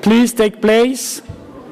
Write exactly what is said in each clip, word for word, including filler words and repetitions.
please take place.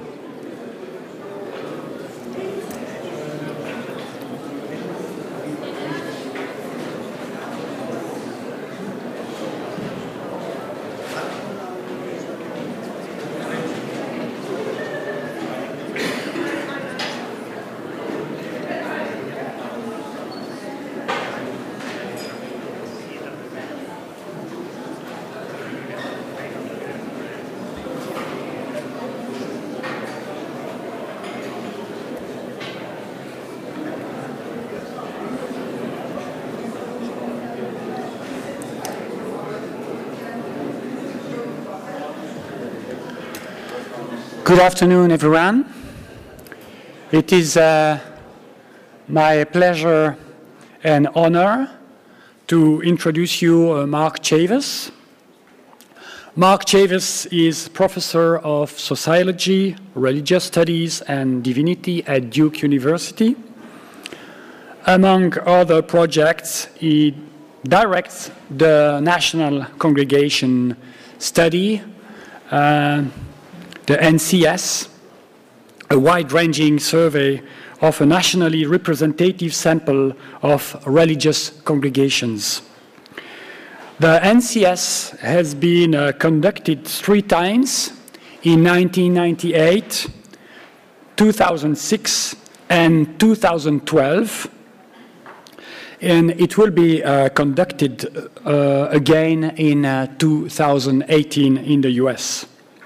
Good afternoon, everyone. It is uh, my pleasure and honor to introduce you uh, Mark Chavez. Mark Chavez is professor of sociology, religious studies, and divinity at Duke University. Among other projects, he directs the National Congregation Study, uh, the N C S, a wide-ranging survey of a nationally representative sample of religious congregations. The N C S has been uh, conducted three times in nineteen ninety-eight, two thousand six, and two thousand twelve, and it will be uh, conducted uh, again in uh, two thousand eighteen in the U S.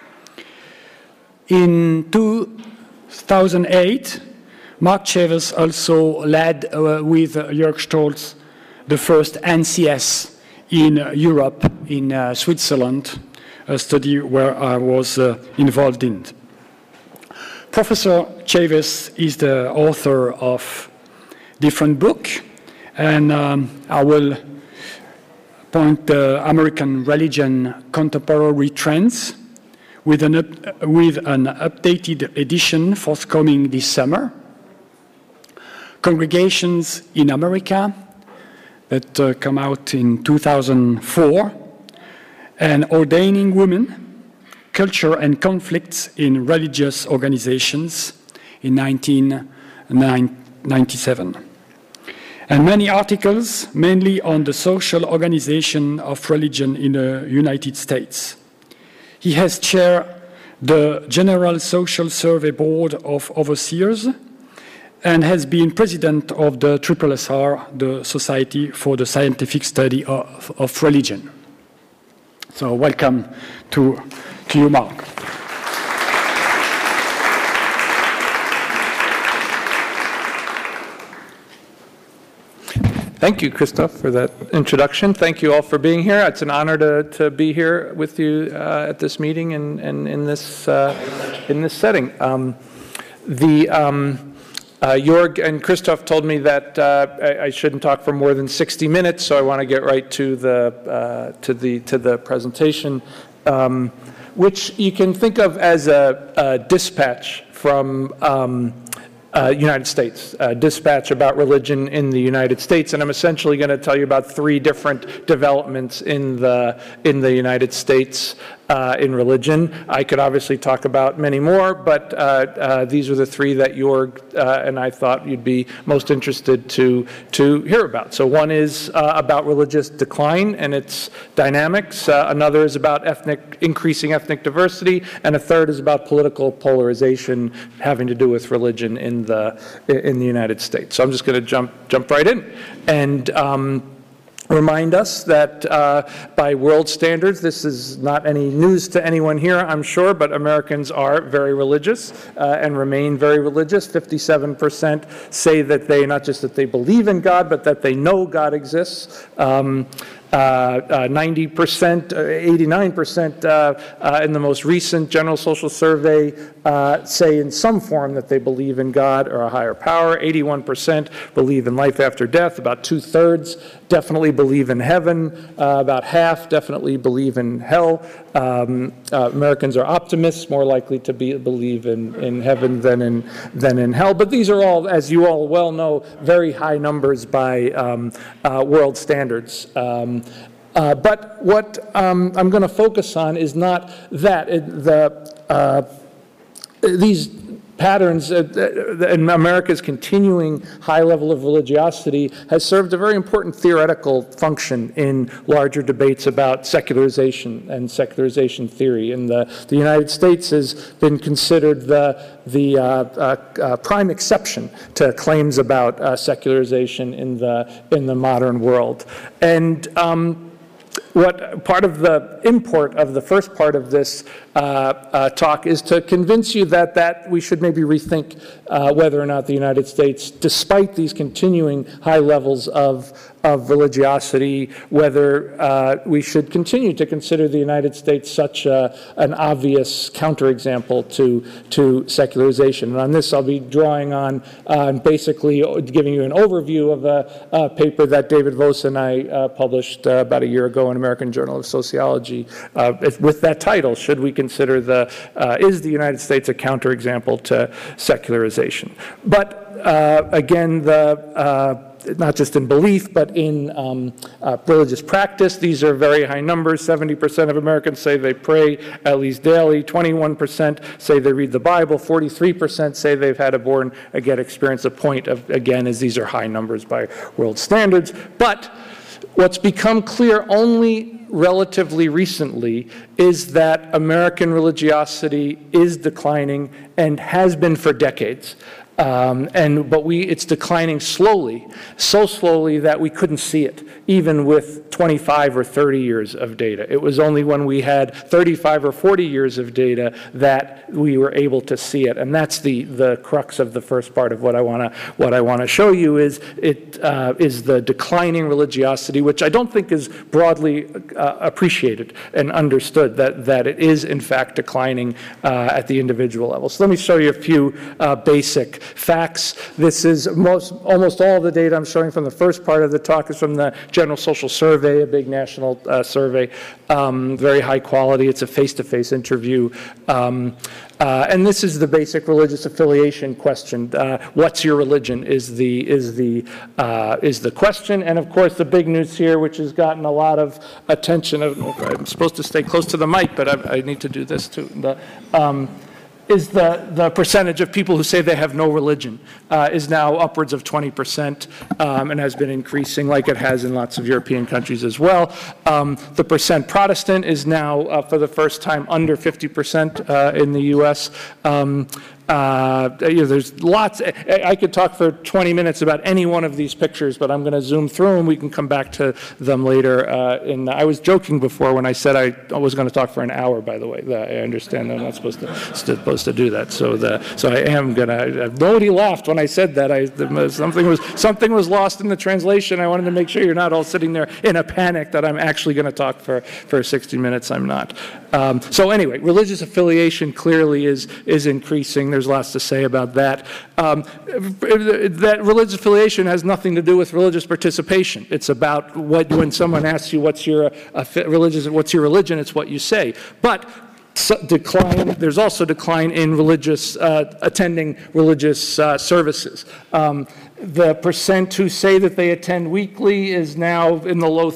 In two thousand eight, Mark Chavez also led uh, with uh, Jörg Stolz the first N C S in uh, Europe, in uh, Switzerland, a study where I was uh, involved in. Professor Chavez is the author of different books, and um, I will point the American Religion Contemporary Trends, with an, up, with an updated edition forthcoming this summer. Congregations in America, that uh, come out in two thousand four, and Ordaining Women, Culture and Conflicts in Religious Organizations in nineteen ninety-seven. And many articles, mainly on the social organization of religion in the United States. He has chaired the General Social Survey Board of Overseers and has been president of the S S S R, the Society for the Scientific Study of, of Religion. So welcome to, to you, Mark. Thank you, Christophe, for that introduction. Thank you all for being here. It's an honor to, to be here with you uh, at this meeting and, and in, this, uh, in this setting. Um, the, um, uh, Jörg and Christophe told me that uh, I, I shouldn't talk for more than sixty minutes, so I want to get right to the, uh, to the, to the presentation, um, which you can think of as a, a dispatch from um, Uh, United States, uh, dispatch about religion in the United States, and I'm essentially going to tell you about three different developments in the in the United States uh, in religion. I could obviously talk about many more, but uh, uh, these are the three that Jörg uh, and I thought you'd be most interested to to hear about. So one is uh, about religious decline and its dynamics. Uh, another is about ethnic increasing ethnic diversity, and a third is about political polarization having to do with religion in the in the United States. So I'm just going to jump jump right in and um, remind us that uh, by world standards, this is not any news to anyone here, I'm sure, but Americans are very religious uh, and remain very religious. fifty-seven percent say that they, not just that they believe in God, but that they know God exists. Um, Uh, uh, ninety percent, uh, eighty-nine percent uh, uh, in the most recent General Social Survey uh, say in some form that they believe in God or a higher power. eighty-one percent believe in life after death. About two-thirds definitely believe in heaven. Uh, about half definitely believe in hell. Um, uh, Americans are optimists, more likely to be, believe in, in heaven than in, than in hell. But these are all, as you all well know, very high numbers by um, uh, world standards. Um, Uh, but what um, I'm going to focus on is not that. It, the, uh, these patterns uh, and America's continuing high level of religiosity has served a very important theoretical function in larger debates about secularization and secularization theory. And the, the United States has been considered the, the uh, uh, uh, prime exception to claims about uh, secularization in the, in the modern world. And um, what part of the import of the first part of this uh, uh, talk is to convince you that, that we should maybe rethink uh, whether or not the United States, despite these continuing high levels of, of religiosity, whether uh, we should continue to consider the United States such a, an obvious counterexample to, to secularization. And on this, I'll be drawing on uh, basically giving you an overview of a, a paper that David Vos and I uh, published uh, about a year ago in American Journal of Sociology uh, with that title, Should We Consider the, uh, Is the United States a Counterexample to Secularization? But uh, again, the uh, not just in belief, but in um, uh, religious practice. These are very high numbers. seventy percent of Americans say they pray at least daily. twenty-one percent say they read the Bible. forty-three percent say they've had a born-again experience. The point, of, again, is these are high numbers by world standards. But what's become clear only relatively recently is that American religiosity is declining and has been for decades. Um, and but we it's declining slowly, so slowly that we couldn't see it, even with twenty-five or thirty years of data. It was only when we had thirty-five or forty years of data that we were able to see it, and that's the the crux of the first part of what I want to what I want to show you is it uh, is the declining religiosity, which I don't think is broadly uh, appreciated and understood, that that it is in fact declining uh, at the individual level. So let me show you a few uh, basic facts. This is most, almost all of the data I'm showing from the first part of the talk is from the General Social Survey, a big national uh, survey, um, very high quality. It's a face-to-face interview. Um, uh, and this is the basic religious affiliation question. Uh, what's your religion is the, is, the, uh, is the question. And of course, the big news here, which has gotten a lot of attention. I'm supposed to stay close to the mic, but I, I need to do this too. The, um, is the, the percentage of people who say they have no religion uh, is now upwards of twenty percent um, and has been increasing like it has in lots of European countries as well. Um, the percent Protestant is now, uh, for the first time, under fifty percent uh, in the U S Um, Uh, you know, there's lots. I, I could talk for twenty minutes about any one of these pictures, but I'm going to zoom through and we can come back to them later. Uh, in, I was joking before when I said I was going to talk for an hour, by the way. I understand I'm not supposed to, supposed to do that. So, the, so I am going to. Nobody laughed when I said that. I, something, was, something was lost in the translation. I wanted to make sure you're not all sitting there in a panic that I'm actually going to talk for, for sixty minutes. I'm not. Um, so anyway, religious affiliation clearly is, is increasing. There's lots to say about that. Um, that religious affiliation has nothing to do with religious participation. It's about what, when someone asks you what's your uh, religious, what's your religion, it's what you say. But So decline. There's also decline in religious uh, attending religious uh, services. Um, the percent who say that they attend weekly is now in the low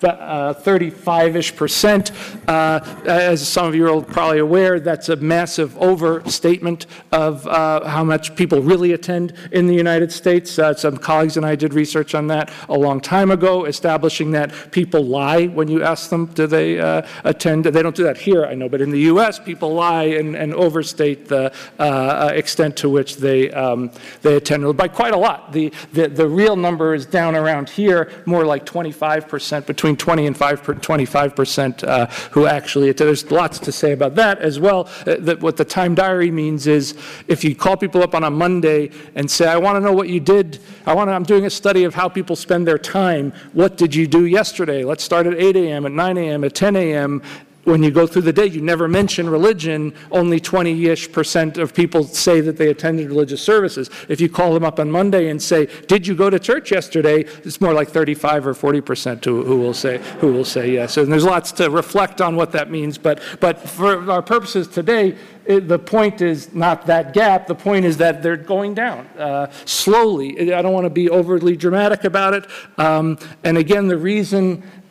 thirty-five-ish percent. Uh, as some of you are probably aware, that's a massive overstatement of uh, how much people really attend in the United States. Uh, some colleagues and I did research on that a long time ago, establishing that people lie when you ask them, do they uh, attend? They don't do that here, I know, but in the U S, people lie and, and overstate the uh, extent to which they, um, they attend by quite a lot. The, the, the real number is down around here, more like twenty-five percent, between twenty and twenty-five percent uh, who actually attend. There's lots to say about that as well. Uh, that what the Time Diary means is if you call people up on a Monday and say, I want to know what you did, I want to, I'm doing a study of how people spend their time, what did you do yesterday? Let's start at eight a m, at nine a m, at ten a m When you go through the day, you never mention religion. Only twenty-ish percent of people say that they attended religious services. If you call them up on Monday and say, did you go to church yesterday? It's more like thirty-five or forty percent who, who will say who will say yes. And there's lots to reflect on what that means. But, but for our purposes today, it, the point is not that gap. The point is that they're going down uh, slowly. I don't want to be overly dramatic about it. Um, and again, the reason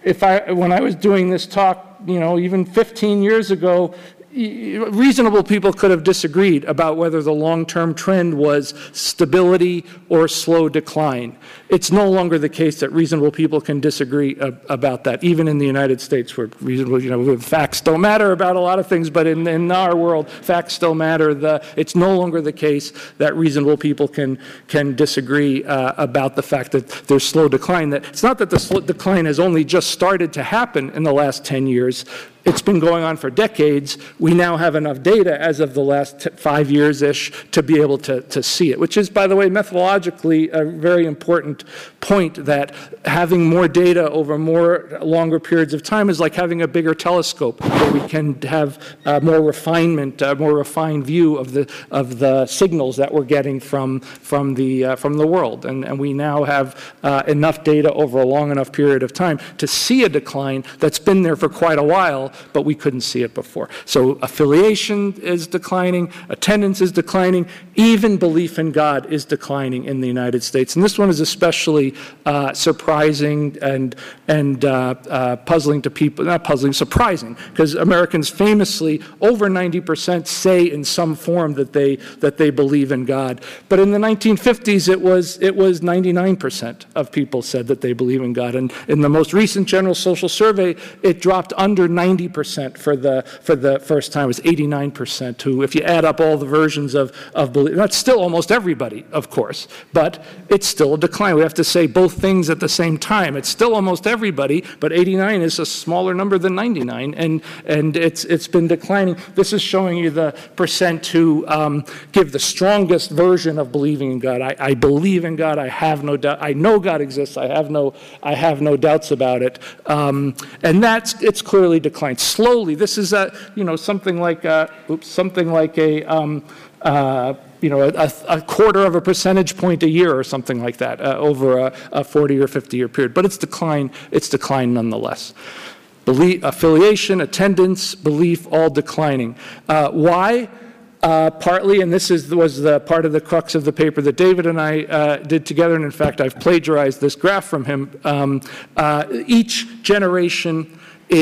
if I, when I was doing this talk, you know, even fifteen years ago, reasonable people could have disagreed about whether the long-term trend was stability or slow decline. It's no longer the case that reasonable people can disagree uh, about that, even in the United States, where reasonable, you know, facts don't matter about a lot of things, but in, in our world, facts still matter. The, it's no longer the case that reasonable people can can disagree uh, about the fact that there's slow decline. That it's not that the slow decline has only just started to happen in the last ten years. It's been going on for decades. We now have enough data as of the last t- five years-ish to be able to, to see it, which is, by the way, methodologically a very important point, that having more data over more longer periods of time is like having a bigger telescope, where we can have uh, more refinement, a more refined view of the of the signals that we're getting from from the uh, from the world, and and we now have uh, enough data over a long enough period of time to see a decline that's been there for quite a while, but we couldn't see it before. So affiliation is declining, attendance is declining, even belief in God is declining in the United States. And this one is especially uh, surprising and and uh, uh, puzzling to people, not puzzling, surprising, because Americans famously, over ninety percent say in some form that they that they believe in God. But in the nineteen fifties, it was it was ninety-nine percent of people said that they believe in God. And in the most recent General Social Survey, it dropped under ninety percent for the for the first time. It was eighty-nine percent who, if you add up all the versions of, of belief, that's still almost everybody, of course, but it's still a decline. We have to say both things at the same time. It's still almost everybody, but eighty-nine is a smaller number than ninety-nine, and, and it's it's been declining. This is showing you the percent who um, give the strongest version of believing in God. I, I believe in God. I have no doubt. I know God exists. I have no I have no doubts about it. Um, and that's it's clearly declined slowly. This is a you know something like a, oops something like a um, uh, you know a, a quarter of a percentage point a year or something like that uh, over a, a forty or fifty year period. But it's declined. It's declined nonetheless. Belief, affiliation, attendance, belief, all declining. Uh, why? Uh, partly, and this is, was the part of the crux of the paper that David and I uh, did together, and in fact I've plagiarized this graph from him. Um, uh, each generation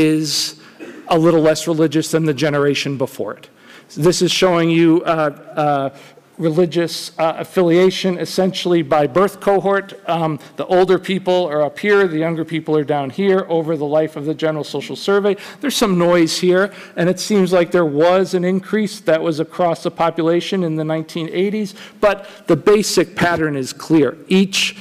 is a little less religious than the generation before it. So this is showing you uh, uh, religious uh, affiliation essentially by birth cohort. Um, the older people are up here, the younger people are down here over the life of the General Social Survey. There's some noise here, and it seems like there was an increase that was across the population in the nineteen eighties, but the basic pattern is clear. Each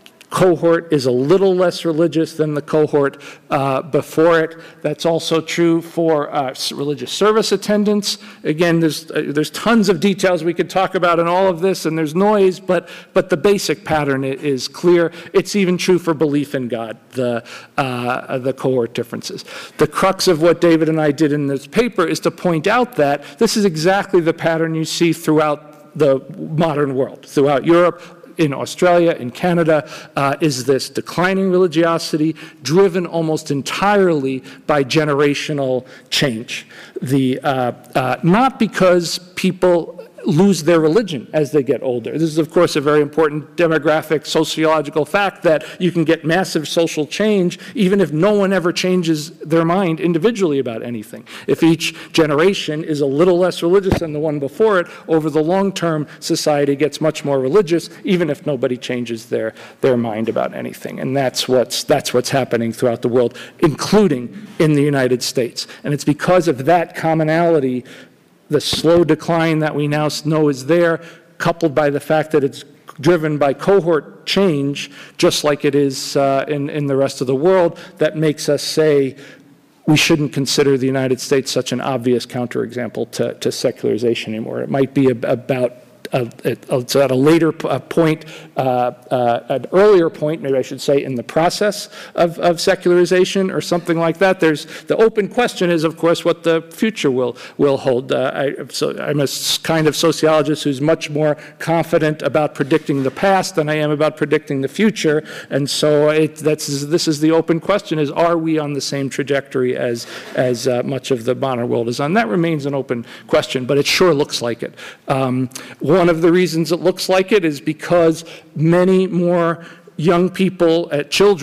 cohort is a little less religious than the cohort uh, before it. That's also true for uh, religious service attendance. Again, there's uh, there's tons of details we could talk about in all of this, and there's noise, but but the basic pattern is clear. It's even true for belief in God, the uh, the cohort differences. The crux of what David and I did in this paper is to point out that this is exactly the pattern you see throughout the modern world, throughout Europe, in Australia, in Canada, uh, is this declining religiosity driven almost entirely by generational change. The, uh, uh, not because people lose their religion as they get older. This is, of course, a very important demographic, sociological fact that you can get massive social change even if no one ever changes their mind individually about anything. If each generation is a little less religious than the one before it, over the long term, society gets much more religious, even if nobody changes their, their mind about anything. And that's what's, that's what's happening throughout the world, including in the United States. And it's because of that commonality, the slow decline that we now know is there, coupled by the fact that it's driven by cohort change, just like it is uh, in, in the rest of the world, that makes us say we shouldn't consider the United States such an obvious counterexample to, to secularization anymore. It might be ab- about Uh, it, it's at a later p- uh, point, uh, uh, an earlier point, maybe I should say, in the process of, of secularization or something like that. There's the open question is, of course, what the future will will hold. Uh, I, so I'm a kind of sociologist who's much more confident about predicting the past than I am about predicting the future, and so it, that's this is the open question: is are we on the same trajectory as as uh, much of the modern world is on? That remains an open question, but it sure looks like it. Um, one One of the reasons it looks like it is because many more young people, uh, children,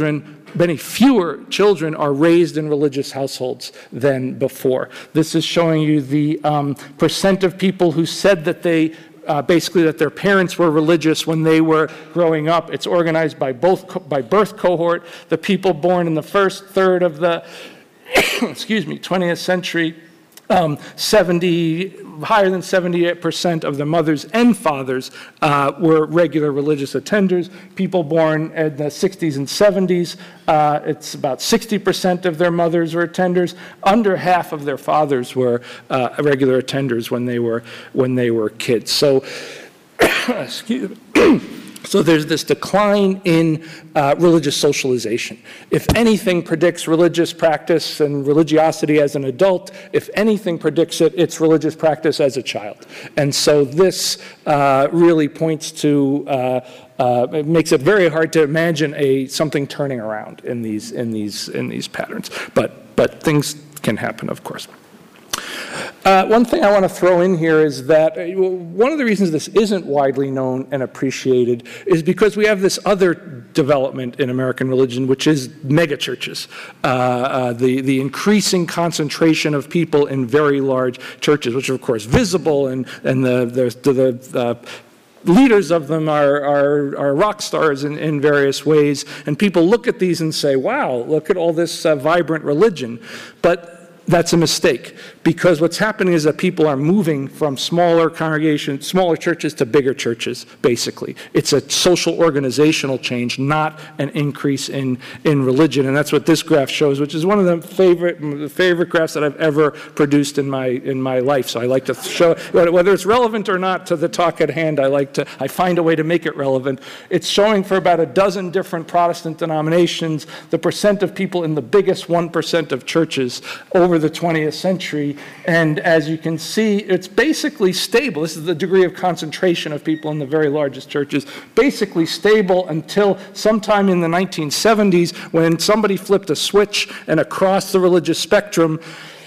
many fewer children are raised in religious households than before. This is showing you the um, percent of people who said that they Uh, basically that their parents were religious when they were growing up. It's organized by both co- by birth cohort. The people born in the first third of the excuse me twentieth century, um, seventy higher than seventy-eight percent of the mothers and fathers uh, were regular religious attenders. People born in the sixties and seventies, uh, it's about sixty percent of their mothers were attenders. Under half of their fathers were uh, regular attenders when they were when they were kids. So, excuse me. So there's this decline in uh, religious socialization. If anything predicts religious practice and religiosity as an adult, if anything predicts it, it's religious practice as a child. And so this uh, really points to, uh, uh, it makes it very hard to imagine a something turning around in these in these in these patterns. But but things can happen, of course. Uh, one thing I want to throw in here is that uh, one of the reasons this isn't widely known and appreciated is because we have this other development in American religion, which is megachurches. Uh, uh, the, the increasing concentration of people in very large churches, which are, of course, visible, and, and the, the, the, the leaders of them are, are, are rock stars in, in various ways. And people look at these and say, wow, look at all this uh, vibrant religion. But that's a mistake, because what's happening is that people are moving from smaller congregations, smaller churches to bigger churches, basically. It's a social organizational change, not an increase in, in religion. And that's what this graph shows, which is one of the favorite, favorite graphs that I've ever produced in my, in my life. So I like to show, whether it's relevant or not to the talk at hand, I like to, I find a way to make it relevant. It's showing for about a dozen different Protestant denominations, the percent of people in the biggest one percent of churches over the twentieth century, and as you can see, it's basically stable. This is the degree of concentration of people in the very largest churches, basically stable until sometime in the nineteen seventies, when somebody flipped a switch and across the religious spectrum,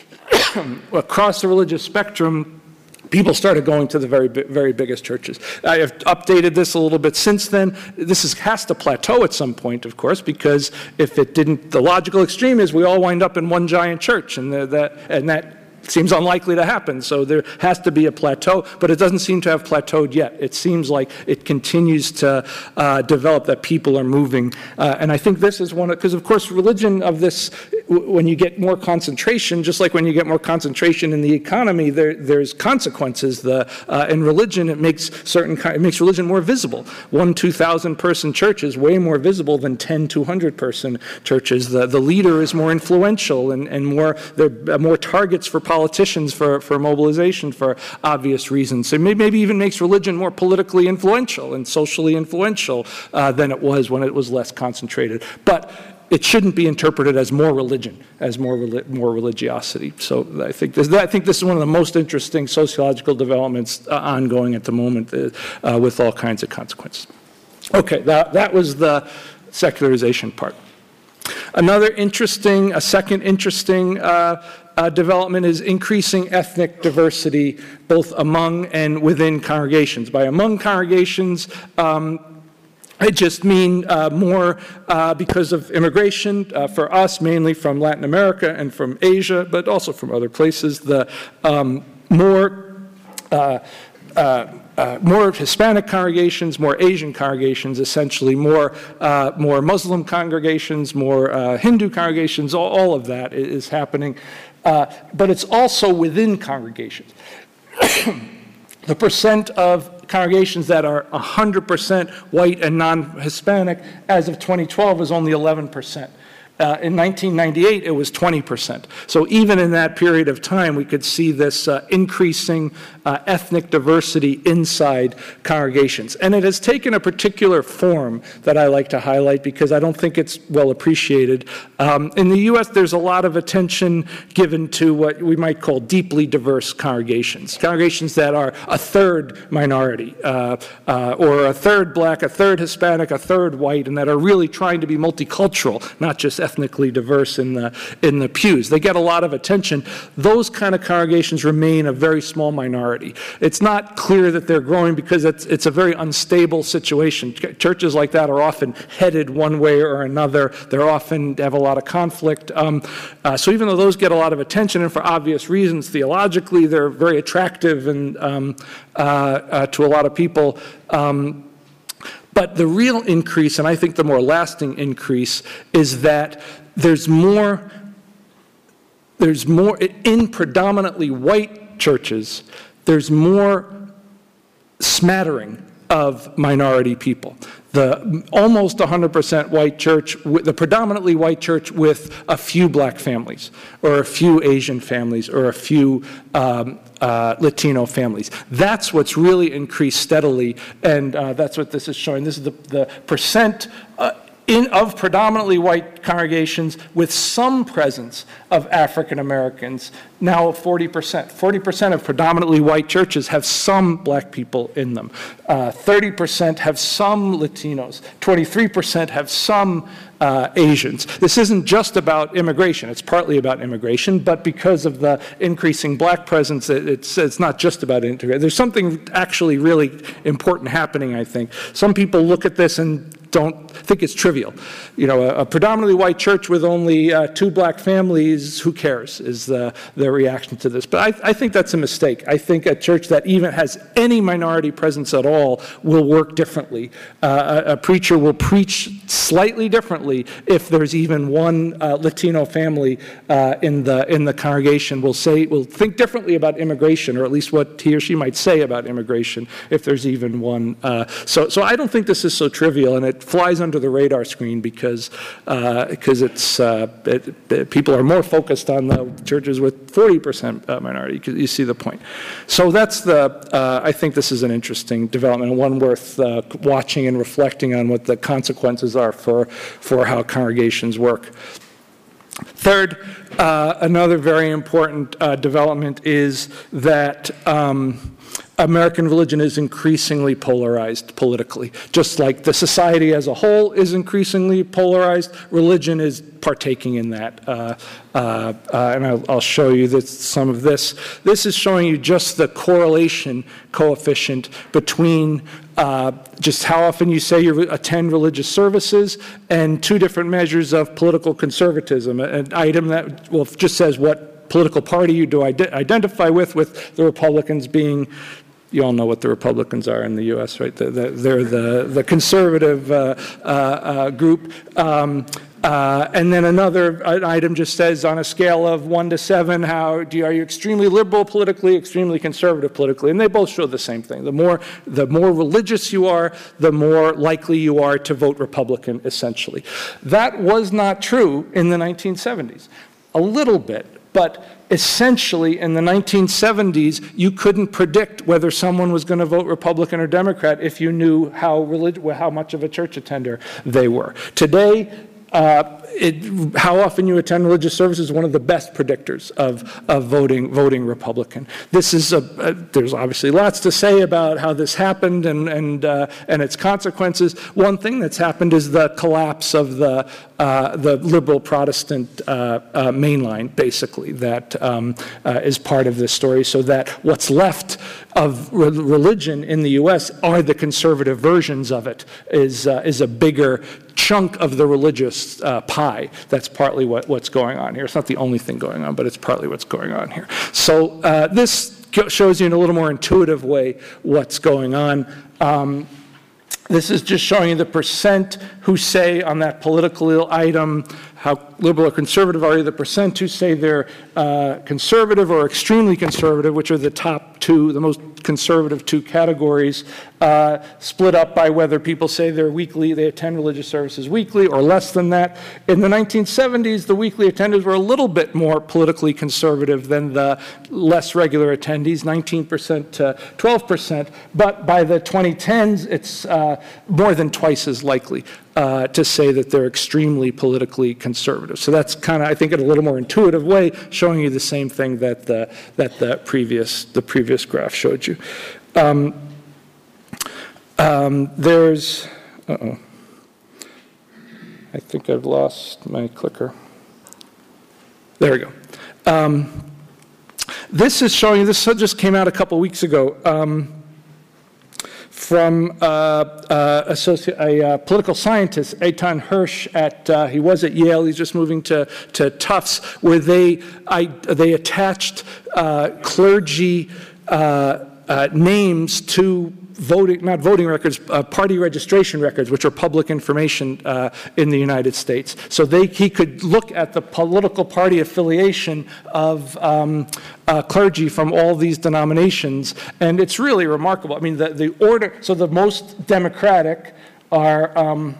across the religious spectrum, people started going to the very, very biggest churches. I have updated this a little bit since then. This is, has to plateau at some point, of course, because if it didn't, the logical extreme is we all wind up in one giant church, and the, that and that seems unlikely to happen. So there has to be a plateau, but it doesn't seem to have plateaued yet. It seems like it continues to uh, develop, that people are moving. Uh, and I think this is one of, because of course religion of this, when you get more concentration, just like when you get more concentration in the economy, there, there's consequences. The, uh, in religion, it makes certain, it makes religion more visible. One two thousand person church is way more visible than ten two hundred person churches. The, the leader is more influential, and, and more, there are more targets for politicians for, for mobilization for obvious reasons. It may, maybe even makes religion more politically influential and socially influential uh, than it was when it was less concentrated. But it shouldn't be interpreted as more religion, as more more religiosity. So I think this, I think this is one of the most interesting sociological developments uh, ongoing at the moment, uh, uh, with all kinds of consequences. Okay, that, that was the secularization part. Another interesting, a second interesting uh, uh, development is increasing ethnic diversity, both among and within congregations. By among congregations, um, I just mean uh, more uh, because of immigration, uh, for us mainly from Latin America and from Asia, but also from other places. The um, more uh, uh, uh, more Hispanic congregations, more Asian congregations, essentially more uh, more Muslim congregations, more uh, Hindu congregations. All, all of that is happening, uh, but it's also within congregations. The percent of congregations that are one hundred percent white and non-Hispanic as of twenty twelve is only eleven percent. Uh, in nineteen ninety-eight, it was twenty percent. So even in that period of time, we could see this uh, increasing uh, ethnic diversity inside congregations. And it has taken a particular form that I like to highlight because I don't think it's well appreciated. Um, in the U S, there's a lot of attention given to what we might call deeply diverse congregations, congregations that are a third minority, uh, uh, or a third black, a third Hispanic, a third white, and that are really trying to be multicultural, not just ethnic ethnically diverse in the, in the pews. They get a lot of attention. Those kind of congregations remain a very small minority. It's not clear that they're growing because it's, it's a very unstable situation. Churches like that are often headed one way or another. They're often have a lot of conflict. Um, uh, so even though those get a lot of attention, and for obvious reasons, theologically, they're very attractive and um, uh, uh, to a lot of people. Um, but the real increase, and I think the more lasting increase, is that there's more, there's more, in predominantly white churches, there's more smattering of minority people. The almost one hundred percent white church, the predominantly white church with a few black families, or a few Asian families, or a few um, uh, Latino families. That's what's really increased steadily, and uh, that's what this is showing. This is the, the percent uh, in, of predominantly white congregations with some presence of African Americans, now forty percent. forty percent of predominantly white churches have some black people in them. Uh, thirty percent have some Latinos. twenty-three percent have some uh, Asians. This isn't just about immigration. It's partly about immigration, but because of the increasing black presence, it, it's, it's not just about integration. There's something actually really important happening, I think. Some people look at this and don't think it's trivial. You know, a, a predominantly white church with only uh, two black families, who cares, is the, the reaction to this. But I, I think that's a mistake. I think a church that even has any minority presence at all will work differently. Uh, a, a preacher will preach slightly differently if there's even one uh, Latino family uh, in the in the congregation. Will say, will think differently about immigration, or at least what he or she might say about immigration, if there's even one. Uh, so, so I don't think this is so trivial, and it flies under the radar screen because uh, because it's uh, it, it, people are more focused on the churches with forty percent minority. You see the point. So that's the. Uh, I think this is an interesting development, and one worth uh, watching and reflecting on what the consequences are for for how congregations work. Third, uh, another very important uh, development is that. Um, American religion is increasingly polarized politically. Just like the society as a whole is increasingly polarized, religion is partaking in that. Uh, uh, uh, and I'll, I'll show you this, some of this. This is showing you just the correlation coefficient between uh, just how often you say you attend religious services and two different measures of political conservatism. An item that well, just says what political party you do ide- identify with, with the Republicans being, you all know what the Republicans are in the U S, right? The, the, they're the, the conservative uh, uh, uh, group. Um, uh, and then another item just says on a scale of one to seven, how do you, are you extremely liberal politically, extremely conservative politically? And they both show the same thing. The more, the more religious you are, the more likely you are to vote Republican, essentially. That was not true in the nineteen seventies. A little bit. But essentially, in the nineteen seventies, you couldn't predict whether someone was going to vote Republican or Democrat if you knew how, relig- how much of a church attender they were. Today, uh, it, how often you attend religious services is one of the best predictors of, of voting, voting Republican. This is a, a, there's obviously lots to say about how this happened and, and, uh, and its consequences. One thing that's happened is the collapse of the, uh, the liberal Protestant uh, uh, mainline, basically, that um, uh, is part of this story, so that what's left of re- religion in the U S are the conservative versions of it, is, uh, is a bigger chunk of the religious uh, pie. That's partly what, what's going on here. It's not the only thing going on, but it's partly what's going on here. So uh, this shows you in a little more intuitive way what's going on. Um, this is just showing you the percent who say on that political item how liberal or conservative are you, the percent who say they're uh, conservative or extremely conservative, which are the top two, the most conservative two categories, uh, split up by whether people say they're weekly, they attend religious services weekly or less than that. In the nineteen seventies, the weekly attenders were a little bit more politically conservative than the less regular attendees, nineteen percent to twelve percent, but by the twenty tens, it's uh, more than twice as likely uh, to say that they're extremely politically conservative. So that's kind of, I think, in a little more intuitive way, showing you the same thing that the, that the previous the previous graph showed you. Um, um, there's, uh-oh. I think I've lost my clicker. There we go. Um, this is showing you, this just came out a couple weeks ago, um, from uh, uh, associ- a uh, political scientist, Eitan Hirsch, at, uh, he was at Yale, he's just moving to, to Tufts, where they, I, they attached uh, clergy uh, uh, names to voting, not voting records, uh, party registration records, which are public information uh, in the United States. So they, he could look at the political party affiliation of um, uh, clergy from all these denominations, and it's really remarkable. I mean, the, the order, so the most democratic are, um,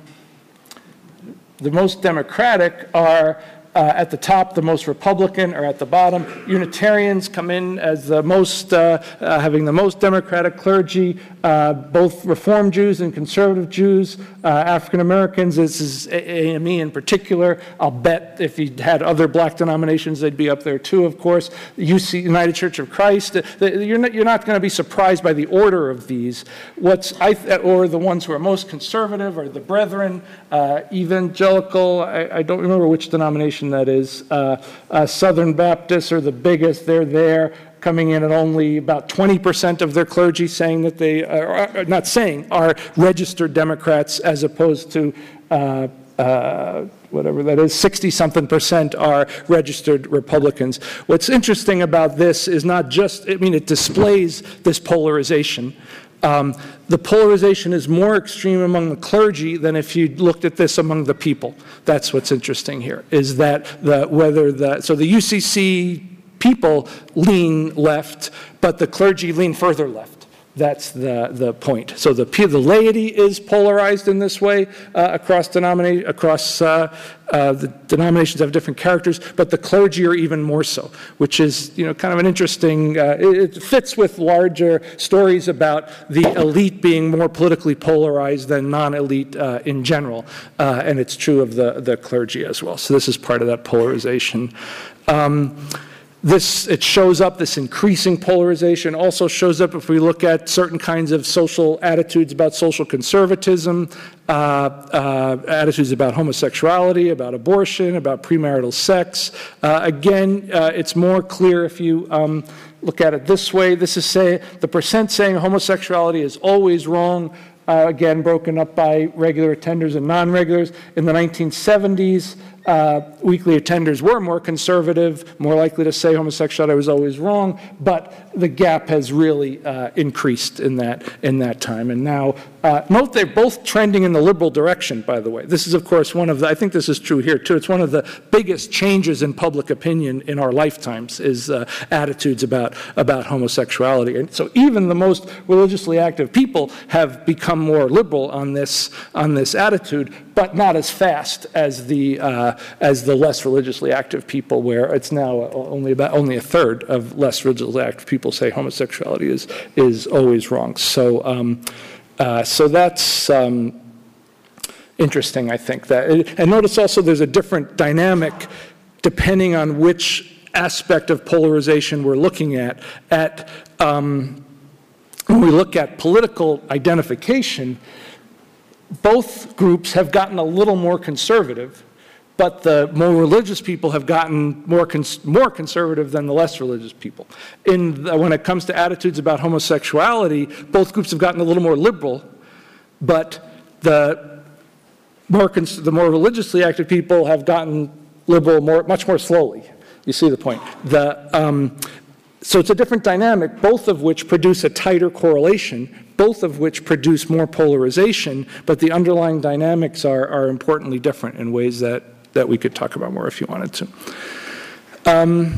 the most democratic are Uh, at the top, the most Republican, or at the bottom. Unitarians come in as the most, uh, uh, having the most democratic clergy, uh, both Reform Jews and conservative Jews, uh, African Americans. This is A M E in particular. I'll bet if you had other black denominations, they'd be up there too, of course. U C, United Church of Christ. The, you're not, you're not going to be surprised by the order of these. What's I, or the ones who are most conservative are the Brethren, uh, evangelical. I, I don't remember which denomination that is. Uh, uh, Southern Baptists are the biggest. They're there, coming in at only about twenty percent of their clergy saying that they are, not saying, are registered Democrats, as opposed to uh, uh, whatever that is, sixty-something percent are registered Republicans. What's interesting about this is not just, I mean, it displays this polarization. Um, the polarization is more extreme among the clergy than if you looked at this among the people. That's what's interesting here, is that the, whether the, so the U C C people lean left, but the clergy lean further left. That's the, the point. So the, the laity is polarized in this way uh, across, denomination, across uh, uh, the denominations have different characters, but the clergy are even more so, which is, you know, kind of an interesting, uh, it, it fits with larger stories about the elite being more politically polarized than non-elite uh, in general, uh, and it's true of the, the clergy as well. So this is part of that polarization. Um, This, it shows up, this increasing polarization also shows up if we look at certain kinds of social attitudes about social conservatism, uh, uh, attitudes about homosexuality, about abortion, about premarital sex. Uh, again, uh, it's more clear if you um, look at it this way. This is say, the percent saying homosexuality is always wrong, uh, again, broken up by regular attenders and non-regulars. In the nineteen seventies, Uh, weekly attenders were more conservative, more likely to say homosexuality was always wrong, but the gap has really uh, increased in that in that time. And now, uh, note they're both trending in the liberal direction, by the way. This is, of course, one of the, I think this is true here too, it's one of the biggest changes in public opinion in our lifetimes is uh, attitudes about, about homosexuality. And so even the most religiously active people have become more liberal on this, on this attitude, but not as fast as the uh, as the less religiously active people, where it's now only about only a third of less religiously active people say homosexuality is is always wrong. So um, uh, so that's um, interesting, I think. That and notice also there's a different dynamic depending on which aspect of polarization we're looking at. At um, when we look at political identification, both groups have gotten a little more conservative, but the more religious people have gotten more cons- more conservative than the less religious people. In the, when it comes to attitudes about homosexuality, both groups have gotten a little more liberal, but the more cons- the more religiously active people have gotten liberal more much more slowly. You see the point. The um, so it's a different dynamic, both of which produce a tighter correlation, both of which produce more polarization, but the underlying dynamics are, are importantly different in ways that, that we could talk about more if you wanted to. Um,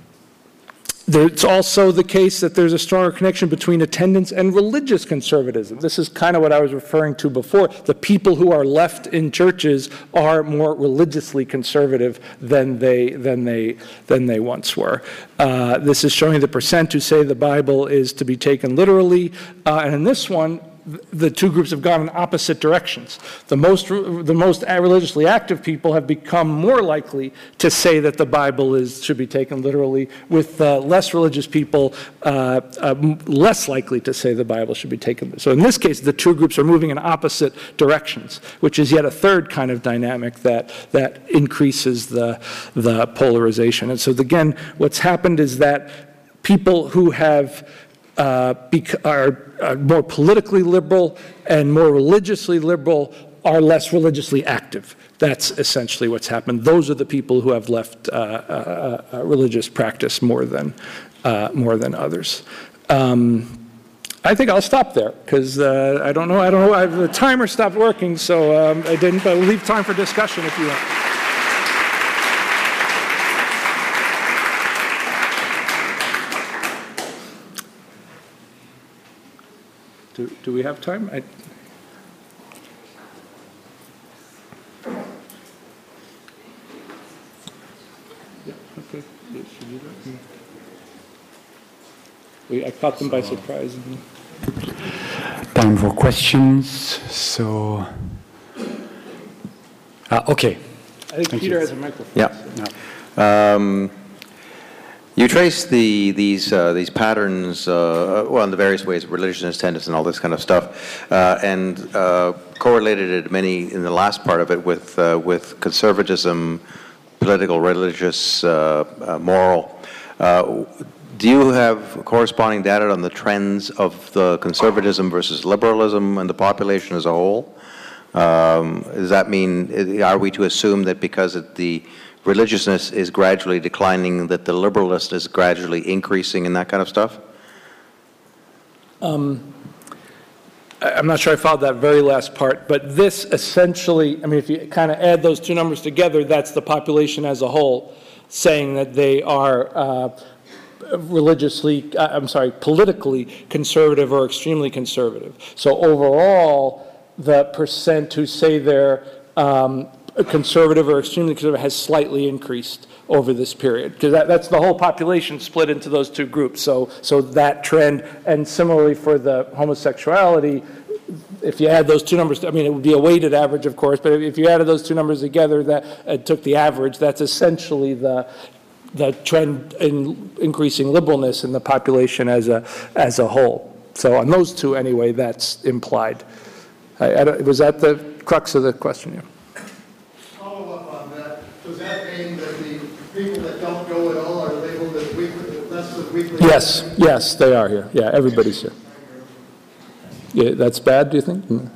It's also the case that there's a stronger connection between attendance and religious conservatism. This is kind of what I was referring to before. The people who are left in churches are more religiously conservative than they than they than they once were. Uh, this is showing the percent who say the Bible is to be taken literally, uh, and in this one, the two groups have gone in opposite directions. The most, the most religiously active people have become more likely to say that the Bible is, should be taken literally, with uh, less religious people uh, uh, less likely to say the Bible should be taken. So in this case, the two groups are moving in opposite directions, which is yet a third kind of dynamic that, that increases the, the polarization. And so again, what's happened is that people who have uh, bec- are, are more politically liberal and more religiously liberal are less religiously active. That's essentially what's happened. Those are the people who have left uh, uh, uh, religious practice more than uh, more than others. Um, I think I'll stop there because uh, I don't know. I don't know. I, the timer stopped working, so um, I didn't. But we'll leave time for discussion if you want. Do, do we have time? I, yeah, okay. Yeah, should we do that? Yeah. We, I caught them by surprise. Time for questions. So, uh, okay. I think Thank Peter you. has a microphone. Yeah. Yeah. Um, you trace the these uh, these patterns, uh, well, in the various ways, religionist tendencies and all this kind of stuff, uh, and uh, correlated it many in the last part of it with uh, with conservatism, political, religious, uh, uh, moral. Uh, do you have corresponding data on the trends of the conservatism versus liberalism and the population as a whole? Um, does that mean, are we to assume that because it, the religiousness is gradually declining, that the liberalist is gradually increasing and that kind of stuff? Um, I'm not sure I followed that very last part, but this essentially, I mean, if you kind of add those two numbers together, that's the population as a whole saying that they are uh, religiously, uh, I'm sorry, politically conservative or extremely conservative. So overall, the percent who say they're um, conservative or extremely conservative has slightly increased over this period, because that, that's the whole population split into those two groups. So, so that trend, and similarly for the homosexuality, if you add those two numbers, I mean, it would be a weighted average, of course, but if you added those two numbers together, that uh, took the average, that's essentially the the trend in increasing liberalness in the population as a as a whole. So on those two, anyway, that's implied. I, I don't, was that the crux of the question here? Follow up on that. Does that mean that the people that don't go at all are labeled as weekly, less than weekly? Yes, yes, they are here. Yeah, everybody's here. Yeah, that's bad, do you think? Mm.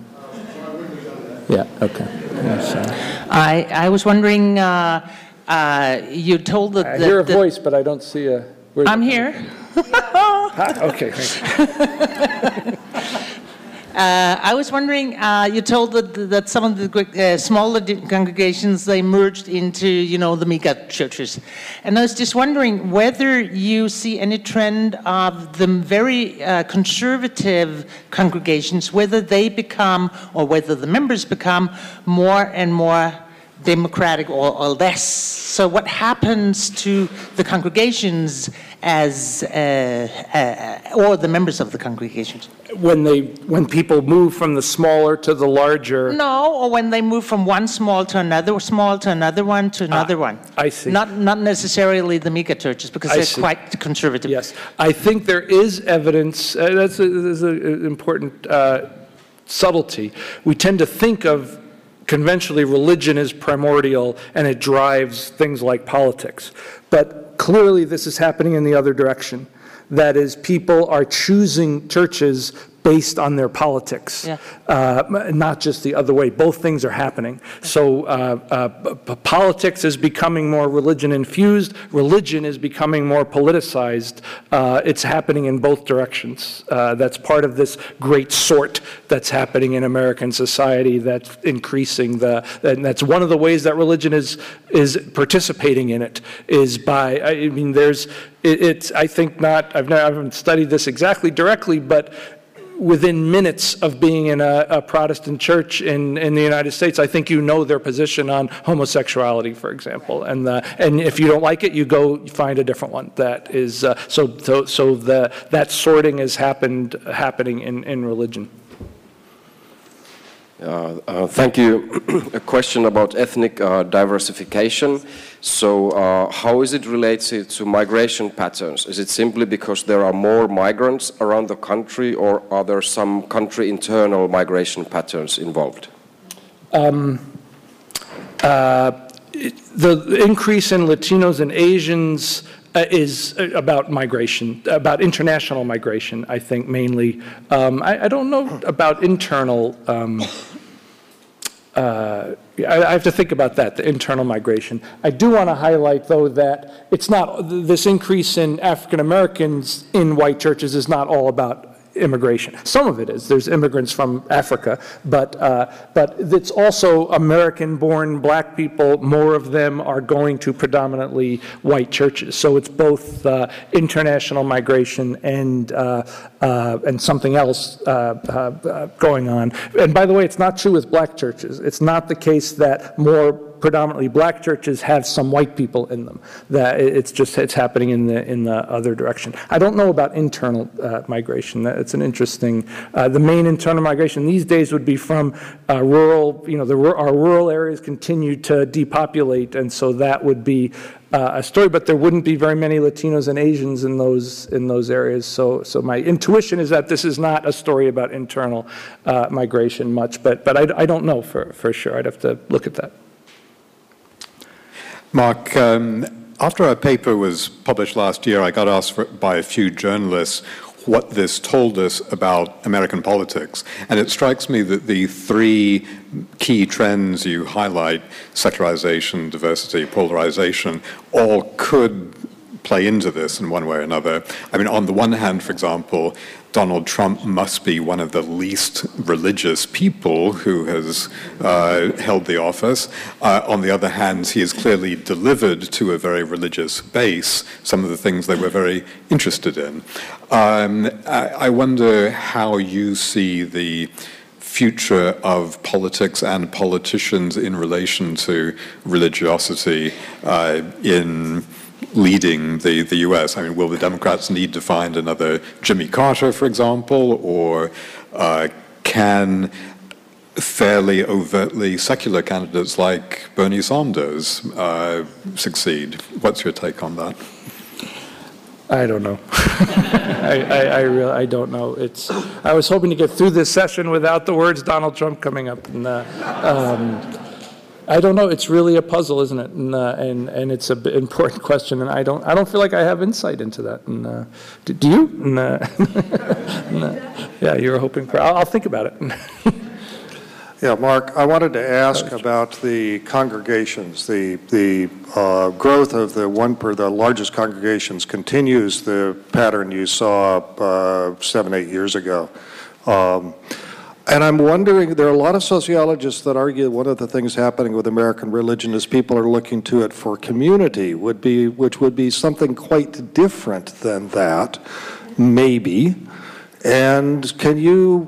Yeah, okay. Yeah, I, I was wondering, uh, uh, you told that... I that, hear a that voice, but I don't see a... where's I'm it? here. Ah, okay, thank you. Uh, I was wondering, uh, you told that, that some of the uh, smaller congregations, they merged into, you know, the mega churches. And I was just wondering whether you see any trend of the very uh, conservative congregations, whether they become, or whether the members become more and more democratic or, or less. So what happens to the congregations as, uh, uh, or the members of the congregations? When they, when people move from the smaller to the larger. No, or when they move from one small to another small to another one to another Ah, one. I see. Not not necessarily the mega churches, because I they're see. quite conservative. Yes, I think there is evidence, uh, that's an important uh, subtlety. We tend to think of conventionally religion as primordial and it drives things like politics. But clearly this is happening in the other direction. That is, people are choosing churches based on their politics, Yeah. uh, not just the other way. Both things are happening. So uh, uh, p- politics is becoming more religion-infused. Religion is becoming more politicized. Uh, it's happening in both directions. Uh, that's part of this great sort that's happening in American society that's increasing the, and that's one of the ways that religion is is participating in it, is by, I mean, there's, it, it's, I think not, I've not, I haven't studied this exactly directly, but within minutes of being in a, a Protestant church in, in the United States, I think you know their position on homosexuality, for example. And the, and if you don't like it, you go find a different one. That is uh, so so so the that sorting is happened happening in, in religion. Uh, uh, thank you. A question about ethnic uh, diversification. So uh, how is it related to migration patterns? Is it simply because there are more migrants around the country, or are there some country internal migration patterns involved? Um, uh, it, the increase in Latinos and Asians uh, is about migration, about international migration, I think, mainly. Um, I, I don't know about internal, um, uh, I, I have to think about that, the internal migration. I do want to highlight, though, that it's not, this increase in African Americans in white churches is not all about immigration. Some of it is. There's immigrants from Africa, but uh, but it's also American-born black people. More of them are going to predominantly white churches. So it's both uh, international migration and uh, uh, and something else uh, uh, going on. And by the way, it's not true with black churches. It's not the case that more predominantly black churches have some white people in them. That it's just it's happening in the in the other direction. I don't know about internal uh, migration. It's an interesting. Uh, the main internal migration these days would be from uh, rural. You know, the, our rural areas continue to depopulate, and so that would be uh, a story. But there wouldn't be very many Latinos and Asians in those in those areas. So so my intuition is that this is not a story about internal uh, migration much. But but I, I don't know for for sure. I'd have to look at that. Mark, um, after our paper was published last year, I got asked for, by a few journalists what this told us about American politics. And it strikes me that the three key trends you highlight, secularization, diversity, polarization, all could play into this in one way or another. I mean, on the one hand, for example, Donald Trump must be one of the least religious people who has uh, held the office. Uh, on the other hand, he has clearly delivered to a very religious base some of the things they were very interested in. Um, I, I wonder how you see the future of politics and politicians in relation to religiosity uh, in leading the, the U S. I mean, will the Democrats need to find another Jimmy Carter, for example, or uh, can fairly overtly secular candidates like Bernie Sanders uh, succeed? What's your take on that? I don't know. I, I, I really, I don't know. It's. I was hoping to get through this session without the words Donald Trump coming up. And, uh, um, I don't know. It's really a puzzle, isn't it? And uh, and, and it's an important question, and I don't I don't feel like I have insight into that. And uh, do, do you? And, uh, and, uh, yeah, you were hoping for. I'll, I'll think about it. Yeah, Mark, I wanted to ask about the congregations. The the uh, growth of the one per the largest congregations continues the pattern you saw uh, seven eight years ago. Um, And I'm wondering, there are a lot of sociologists that argue one of the things happening with American religion is people are looking to it for community, would be, which would be something quite different than that, maybe. And can you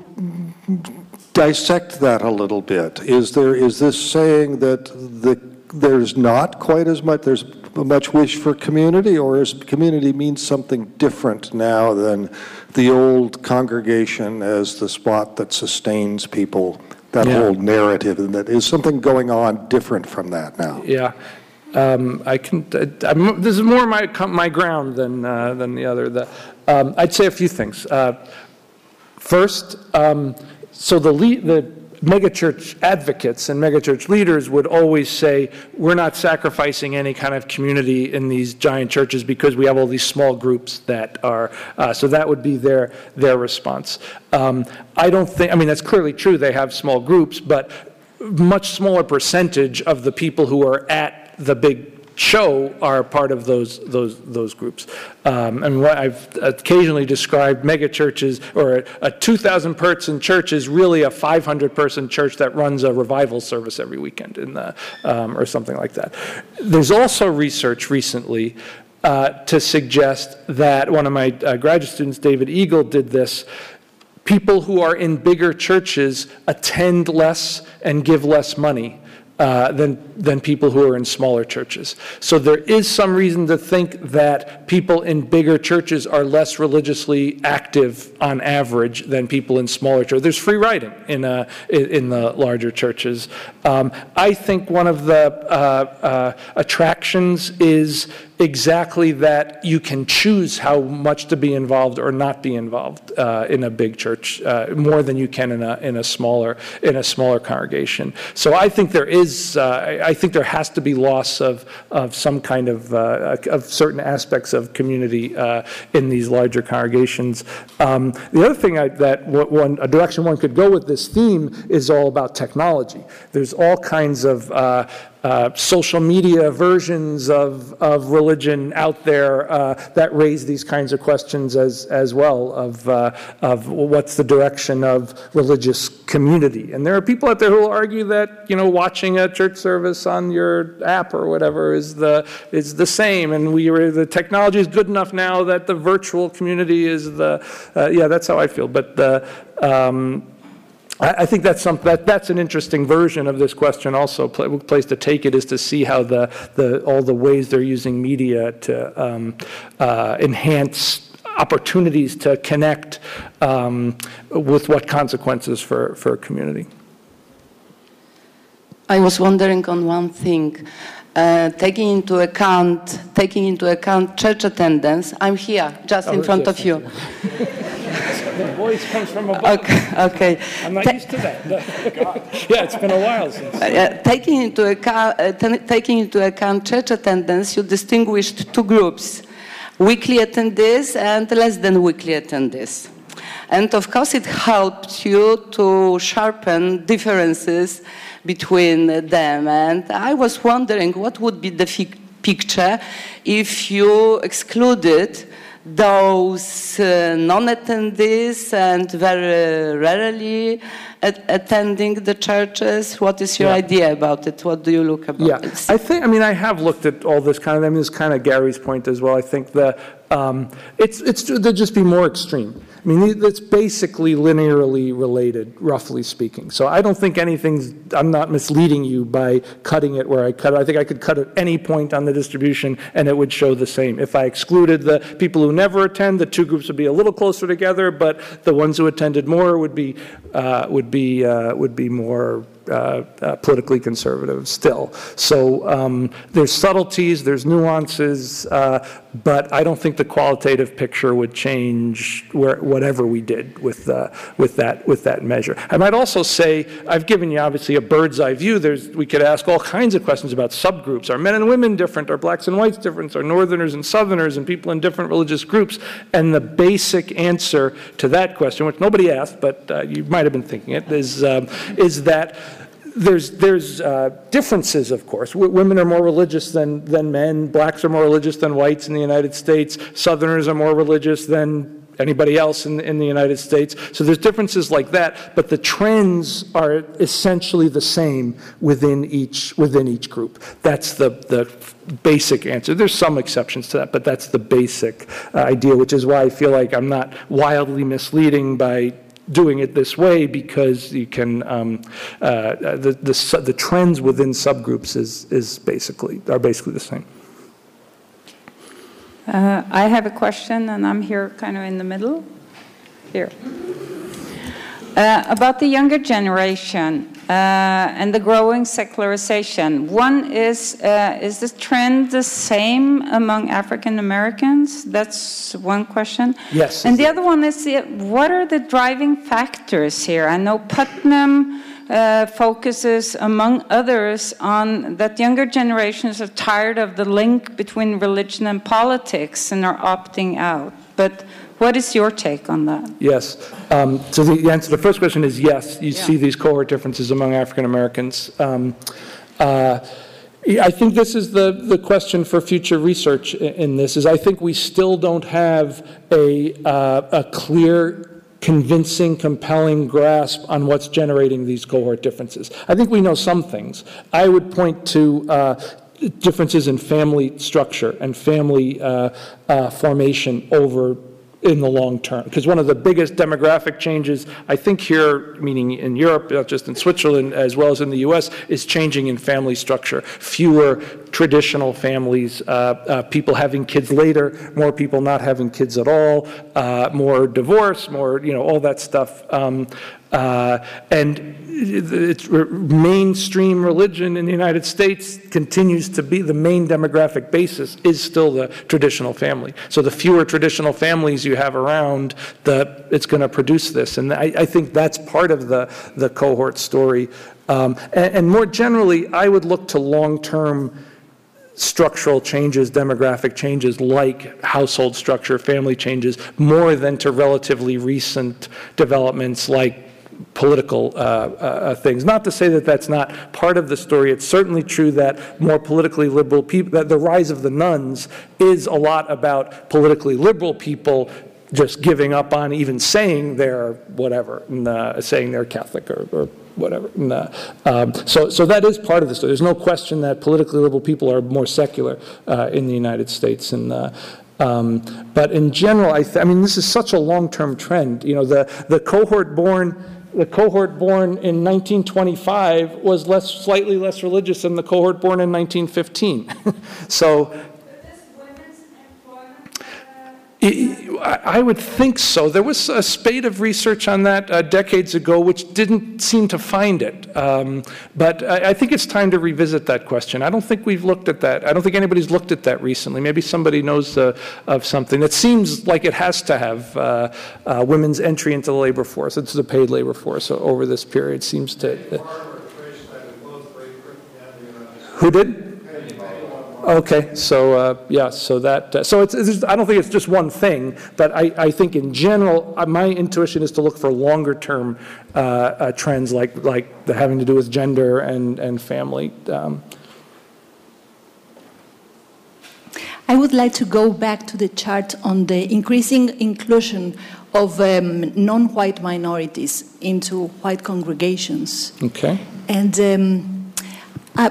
dissect that a little bit? Is there is this saying that the there's not quite as much, there's much wish for community, or is community means something different now than the old congregation as the spot that sustains people, that Yeah. whole narrative, and that is something going on different from that now? Yeah. Um, I can. I'm, this is more my my ground than uh, than the other. The, um, I'd say a few things. Uh, first, um, so the lead, the megachurch advocates and megachurch leaders would always say, we're not sacrificing any kind of community in these giant churches because we have all these small groups that are, uh, so that would be their their response. Um, I don't think, I mean, that's clearly true, they have small groups, but much smaller percentage of the people who are at the big show are part of those those those groups. Um, and what I've occasionally described megachurches, or a, a two thousand person church is really a five hundred person church that runs a revival service every weekend, in the, um, or something like that. There's also research recently uh, to suggest that, one of my uh, graduate students, David Eagle, did this. People who are in bigger churches attend less and give less money uh, than, than people who are in smaller churches. So there is some reason to think that people in bigger churches are less religiously active on average than people in smaller churches. There's free writing in, uh, in the larger churches. Um, I think one of the uh, uh, attractions is exactly that you can choose how much to be involved or not be involved uh, in a big church, uh, more than you can in a in a smaller in a smaller congregation. So I think there is, uh, I think there has to be loss of of some kind of uh, of certain aspects of community uh, in these larger congregations. Um, the other thing I, that one a direction one could go with this theme is all about technology. There's all kinds of uh, Uh, social media versions of, of religion out there uh, that raise these kinds of questions as, as well of, uh, of what's the direction of religious community. And there are people out there who will argue that, you know, watching a church service on your app or whatever is the, is the same. And we are, the technology is good enough now that the virtual community is the, uh, yeah, that's how I feel. But the, um, I think that's some, that, that's an interesting version of this question also. A place to take it is to see how the, the all the ways they're using media to um, uh, enhance opportunities to connect um, with what consequences for, for a community. I was wondering on one thing. Uh, taking into account taking into account church attendance, I'm here, just oh, in front yes, of you. The voice comes from above. Okay, okay. I'm not Ta used to that. No. Yeah, it's been a while since. Uh, taking into account uh, taking into account church attendance, you distinguished two groups: weekly attendees and less than weekly attendees. And of course, it helped you to sharpen differences between them. And I was wondering what would be the picture if you excluded those uh, non-attendees and very rarely at attending the churches. What is your yeah. idea about it? What do you look about yeah. it? I think, I mean, I have looked at all this kind of, I mean, this kind of Gary's point as well. I think that um, it's, it's, they'll just be more extreme. I mean, it's basically linearly related, roughly speaking. So I don't think anything's, I'm not misleading you by cutting it where I cut it. I think I could cut at any point on the distribution and it would show the same. If I excluded the people who never attend, the two groups would be a little closer together, but the ones who attended more would be, uh, would be, uh, would be more Uh, uh, politically conservative still. So um, there's subtleties, there's nuances, uh, but I don't think the qualitative picture would change where, whatever we did with, uh, with, that, with that measure. I might also say, I've given you obviously a bird's eye view. There's, we could ask all kinds of questions about subgroups. Are men and women different? Are blacks and whites different? Are northerners and southerners and people in different religious groups? And the basic answer to that question, which nobody asked, but uh, you might have been thinking it, is, um, is that There's, there's uh, differences, of course. W women are more religious than, than men. Blacks are more religious than whites in the United States. Southerners are more religious than anybody else in, in the United States. So there's differences like that, but the trends are essentially the same within each, within each group. That's the, the basic answer. There's some exceptions to that, but that's the basic uh, idea, which is why I feel like I'm not wildly misleading by doing it this way, because you can um, uh, the, the the trends within subgroups is is basically are basically the same. Uh, I have a question, and I'm here kind of in the middle. Here. Uh, about the younger generation uh, and the growing secularization. One is, uh, is the trend the same among African Americans? That's one question. Yes. And the other one is, uh, what are the driving factors here? I know Putnam uh, focuses, among others, on that younger generations are tired of the link between religion and politics and are opting out. But what is your take on that? Yes. Um, so the answer to the first question is yes. You yeah. see these cohort differences among African Americans. Um, uh, I think this is the, the question for future research in, in this, is I think we still don't have a, uh, a clear, convincing, compelling grasp on what's generating these cohort differences. I think we know some things. I would point to uh, differences in family structure and family uh, uh, formation over in the long term. Because one of the biggest demographic changes, I think here, meaning in Europe, not just in Switzerland, as well as in the U S, is changing in family structure. Fewer traditional families, uh, uh, people having kids later, more people not having kids at all, uh, more divorce, more, you know, all that stuff. Um, uh, and it's mainstream religion in the United States continues to be the main demographic basis is still the traditional family. So the fewer traditional families you have around, the it's going to produce this, and I, I think that's part of the the cohort story. Um, and, and more generally, I would look to long-term structural changes, demographic changes like household structure, family changes, more than to relatively recent developments like political uh, uh, things. Not to say that that's not part of the story. It's certainly true that more politically liberal people, that the rise of the nuns is a lot about politically liberal people just giving up on even saying they're whatever, and, uh, saying they're Catholic or, or whatever. And, uh, um, so, so that is part of the story. There's no question that politically liberal people are more secular uh, in the United States. And uh, um, but in general, I, th I mean, this is such a long-term trend. You know, the the cohort born. The cohort born in nineteen twenty-five was less, slightly less religious than the cohort born in nineteen fifteen. So, I would think so. There was a spate of research on that uh, decades ago which didn't seem to find it. Um, but I, I think it's time to revisit that question. I don't think we've looked at that. I don't think anybody's looked at that recently. Maybe somebody knows uh, of something. It seems like it has to have uh, uh, women's entry into the labor force. It's the paid labor force over this period seems to... Uh, who did? Okay, so uh, yeah, so that uh, so it's, it's I don't think it's just one thing, but I, I think in general uh, my intuition is to look for longer term uh, uh, trends like like the having to do with gender and and family. Um. I would like to go back to the chart on the increasing inclusion of um, non-white minorities into white congregations. Okay. And um, I,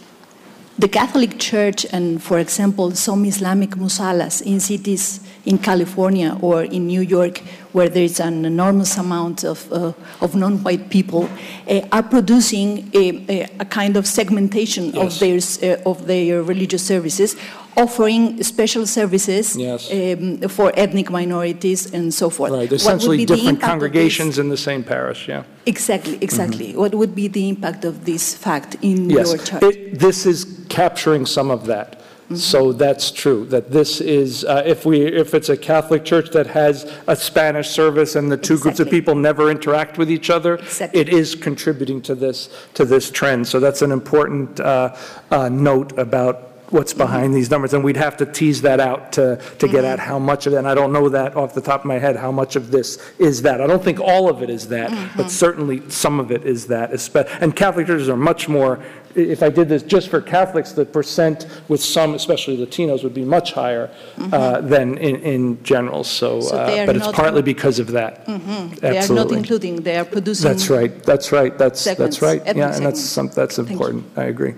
the Catholic Church and, for example, some Islamic musallas in cities in California or in New York where there is an enormous amount of, uh, of non-white people uh, are producing a, a, a kind of segmentation yes. of, their, uh, of their religious services, offering special services yes. um, for ethnic minorities and so forth. Right, essentially different congregations in the same parish, yeah. Exactly, exactly. Mm-hmm. What would be the impact of this fact in yes. your chart? It, this is capturing some of that. Mm-hmm. So that's true, that this is, uh, if we, if it's a Catholic church that has a Spanish service and the two exactly. groups of people never interact with each other, exactly. it is contributing to this, to this trend. So that's an important uh, uh, note about what's behind mm-hmm. these numbers, and we'd have to tease that out to, to get mm-hmm. at how much of that, and I don't know that off the top of my head, how much of this is that. I don't think all of it is that, mm-hmm. but certainly some of it is that. And Catholic churches are much more, if I did this just for Catholics, the percent with some, especially Latinos, would be much higher mm-hmm. uh, than in, in general. So, so uh, but it's partly because of that. Mm-hmm. They are not including, they are producing. That's right, that's right, that's, segments, that's right. Yeah, and segments. that's, some, that's important, I agree.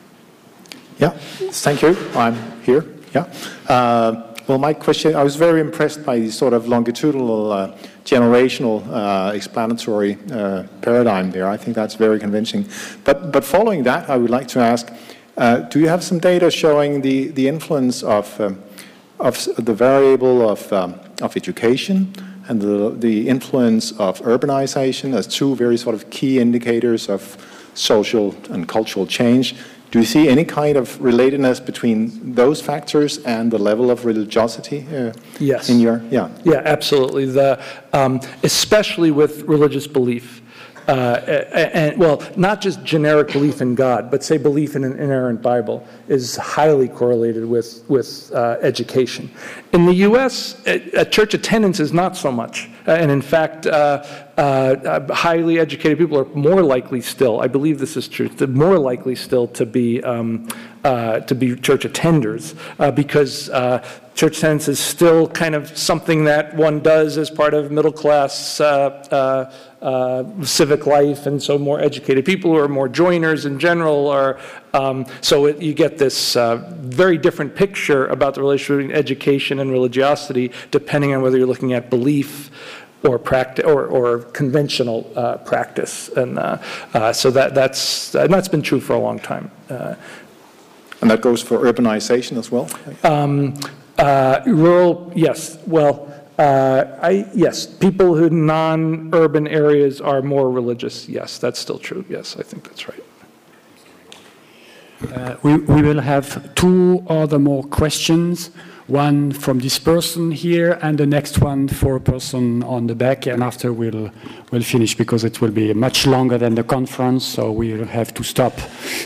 Yeah, thank you. I'm here. Yeah. Uh, well, my question, I was very impressed by the sort of longitudinal, uh, generational, uh, explanatory uh, paradigm there. I think that's very convincing. But, but following that, I would like to ask, uh, do you have some data showing the, the influence of, um, of the variable of, um, of education and the, the influence of urbanization as two very sort of key indicators of social and cultural change? Do you see any kind of relatedness between those factors and the level of religiosity uh, yes. in your, yeah? Yeah, absolutely. The, um, especially with religious belief. Uh, and, and, well, not just generic belief in God, but say belief in an inerrant Bible is highly correlated with, with uh, education. In the U S, a, a church attendance is not so much. Uh, and in fact, uh, uh, highly educated people are more likely still, I believe this is true, they're more likely still to be, um, uh, to be church attenders uh, because uh, church attendance is still kind of something that one does as part of middle class uh, uh, uh, civic life, and so more educated people who are more joiners in general are, um, so it, you get this uh, very different picture about the relationship between education and religiosity, depending on whether you're looking at belief or practice or, or conventional uh, practice, and uh, uh, so that that's and that's been true for a long time. Uh, and that goes for urbanization as well. Um, uh, rural, yes. Well. Uh, I, yes, people who non-urban areas are more religious. Yes, that's still true. Yes, I think that's right. Uh, we, we will have two other more questions, one from this person here and the next one for a person on the back, and after we'll, we'll finish because it will be much longer than the conference, so we'll have to stop.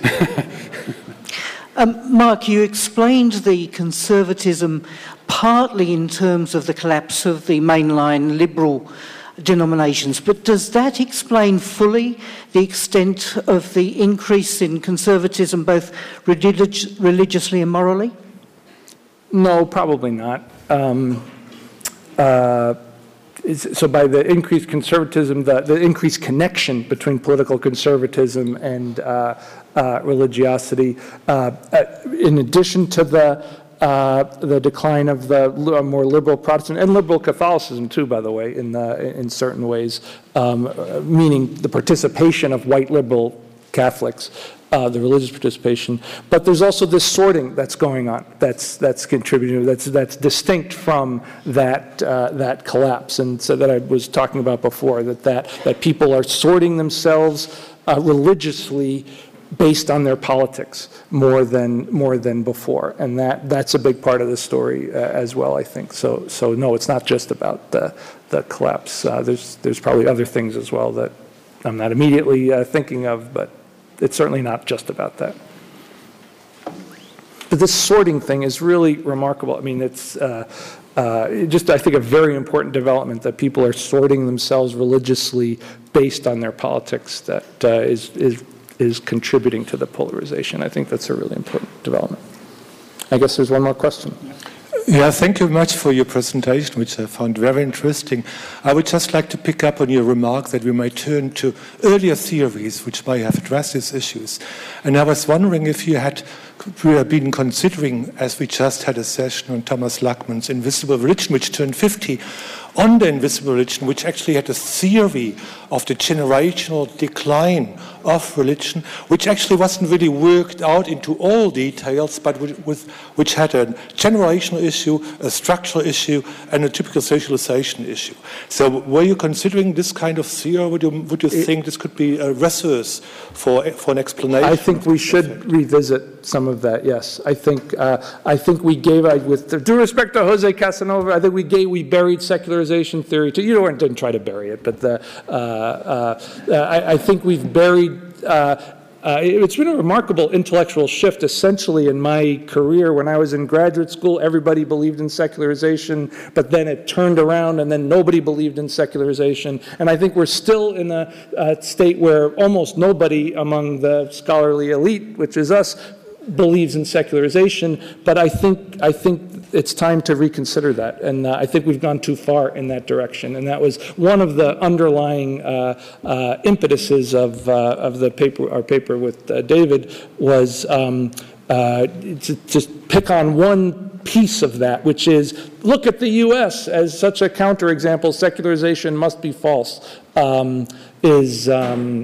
um, Mark, you explained the conservatism partly in terms of the collapse of the mainline liberal denominations, but does that explain fully the extent of the increase in conservatism, both relig- religiously and morally? No, probably not. Um, uh, so by the increased conservatism, the, the increased connection between political conservatism and uh, uh, religiosity, uh, uh, in addition to the Uh, the decline of the more liberal Protestant and liberal Catholicism too, by the way, in the, in certain ways, um, meaning the participation of white liberal Catholics, uh, the religious participation. But there's also this sorting that's going on. That's that's contributing. That's that's distinct from that uh, that collapse, and so that I was talking about before. That that that people are sorting themselves uh, religiously based on their politics more than more than before, and that that's a big part of the story uh, as well, I think. So so no, it's not just about the the collapse. Uh, there's there's probably other things as well that I'm not immediately uh, thinking of, but it's certainly not just about that. But this sorting thing is really remarkable. I mean, it's uh, uh, just, I think, a very important development that people are sorting themselves religiously based on their politics that uh, is is. is contributing to the polarization. I think that's a really important development. I guess there's one more question. Yeah, thank you much for your presentation, which I found very interesting. I would just like to pick up on your remark that we might turn to earlier theories which might have addressed these issues. And I was wondering if you had been considering, as we just had a session on Thomas Luckmann's Invisible Religion, which turned fifty, on the invisible religion, which actually had a theory of the generational decline of religion, which actually wasn't really worked out into all details, but with, with, which had a generational issue, a structural issue, and a typical socialization issue. So were you considering this kind of theory, or would you, would you think this could be a resource for, for an explanation? I think we should revisit some of that, yes. I think uh, I think we gave, I, with due respect to Jose Casanova, I think we gave, we buried secularization theory too. You don't, didn't try to bury it, but the, uh, uh, I, I think we've buried, uh, uh, it's been a remarkable intellectual shift essentially in my career. When I was in graduate school, everybody believed in secularization, but then it turned around and then nobody believed in secularization. And I think we're still in a, a state where almost nobody among the scholarly elite, which is us, believes in secularization, but I think I think it's time to reconsider that, and uh, I think we've gone too far in that direction. And that was one of the underlying uh, uh, impetuses of uh, of the paper, our paper with uh, David, was um, uh, to just pick on one piece of that, which is look at the U S as such a counterexample. Secularization must be false. Um, is um,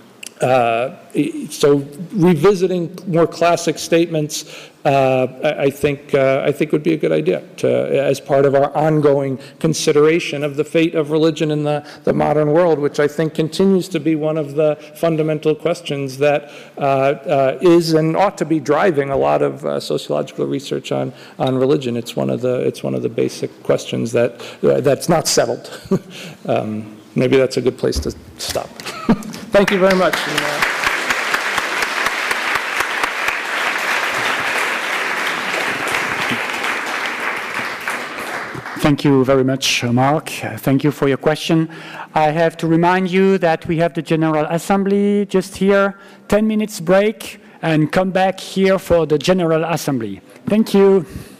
Uh, so revisiting more classic statements, uh, I, I think uh, I think would be a good idea to, as part of our ongoing consideration of the fate of religion in the, the modern world, which I think continues to be one of the fundamental questions that uh, uh, is and ought to be driving a lot of uh, sociological research on on religion. It's one of the it's one of the basic questions that uh, that's not settled. um, maybe that's a good place to stop. Thank you very much. And, uh, Thank you very much, Mark. Thank you for your question. I have to remind you that we have the General Assembly just here, ten minutes break, and come back here for the General Assembly. Thank you.